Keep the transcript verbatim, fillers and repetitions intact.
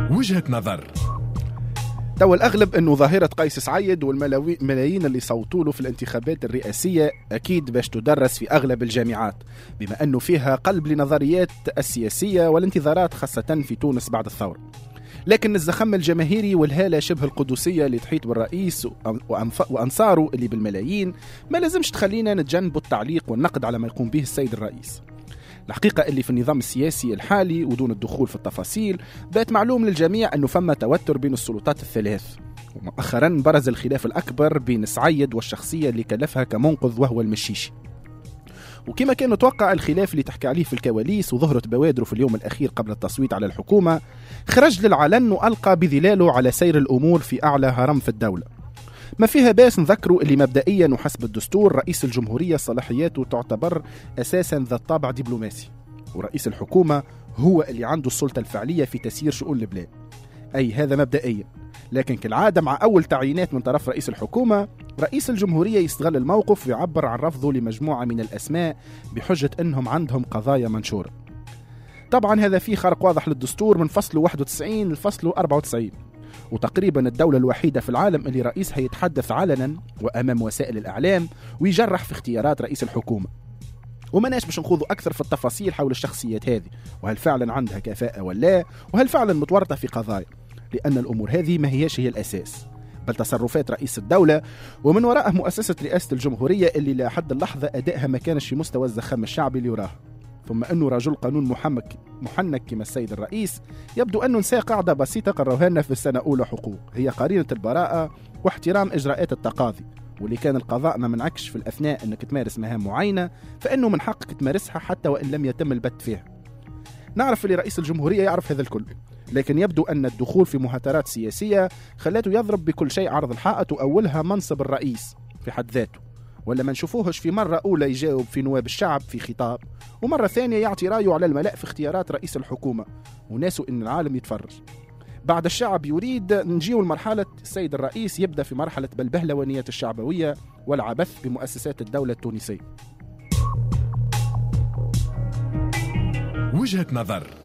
وجهة نظر. تو الأغلب أنه ظاهرة قيس سعيد والملايين اللي صوتوا له في الانتخابات الرئاسية أكيد باش تدرس في أغلب الجامعات، بما أنه فيها قلب لنظريات السياسية والانتظارات خاصة في تونس بعد الثورة. لكن الزخم الجماهيري والهالة شبه القدسية اللي تحيط بالرئيس وأنصاره اللي بالملايين ما لازمش تخلينا نتجنب التعليق والنقد على ما يقوم به السيد الرئيس. الحقيقة اللي في النظام السياسي الحالي ودون الدخول في التفاصيل بات معلوم للجميع أنه فما توتر بين السلطات الثلاث، ومؤخرا برز الخلاف الأكبر بين سعيد والشخصية اللي كلفها كمنقذ وهو المشيشي. وكما كان متوقع الخلاف اللي تحكي عليه في الكواليس وظهرت بوادره في اليوم الأخير قبل التصويت على الحكومة خرج للعلن وألقى بذلاله على سير الأمور في أعلى هرم في الدولة. ما فيها باس نذكروا اللي مبدئيا وحسب الدستور رئيس الجمهورية صلاحياته تعتبر أساسا ذات طابع دبلوماسي، ورئيس الحكومة هو اللي عنده السلطة الفعلية في تسيير شؤون البلاد، أي هذا مبدئيا. لكن كالعادة مع أول تعيينات من طرف رئيس الحكومة رئيس الجمهورية يستغل الموقف ويعبر عن رفضه لمجموعة من الأسماء بحجة أنهم عندهم قضايا منشورة. طبعا هذا فيه خرق واضح للدستور من فصله واحد وتسعين لفصله أربعة وتسعين، وتقريبا الدولة الوحيدة في العالم اللي رئيسها يتحدث علنا وأمام وسائل الإعلام ويجرح في اختيارات رئيس الحكومة. ومناش باش نخوضوا أكثر في التفاصيل حول الشخصيات هذه وهل فعلا عندها كفاءة ولا، وهل فعلا متورطة في قضايا، لأن الأمور هذه ما هيش هي الأساس، بل تصرفات رئيس الدولة ومن وراءه مؤسسة رئاسة الجمهورية اللي لحد اللحظة أدائها ما كانش في مستوى الزخم الشعبي اللي وراه. ثم أنه رجل قانون محنك محنك كما السيد الرئيس يبدو أنه نسى قاعدة بسيطة قرروها لنا في السنة أولى حقوق، هي قرينة البراءة واحترام إجراءات التقاضي، واللي كان القضاء ما منعكش في الأثناء أنك تمارس مهام معينة فإنه من حقك تمارسها حتى وإن لم يتم البت فيها. نعرف اللي رئيس الجمهورية يعرف هذا الكل، لكن يبدو أن الدخول في مهاترات سياسية خلاته يضرب بكل شيء عرض الحائط، وأولها منصب الرئيس في حد ذاته، ولا ما نشوفوهش في مرة أولى يجاوب في نواب الشعب في خطاب، ومرة ثانية يعطي رأيه على الملأ في اختيارات رئيس الحكومة وناسه إن العالم يتفرج. بعد الشعب يريد نجيو لمرحلة السيد الرئيس يبدأ في مرحلة بالبهلوانية الشعبوية والعبث بمؤسسات الدولة التونسية. وجهة نظر.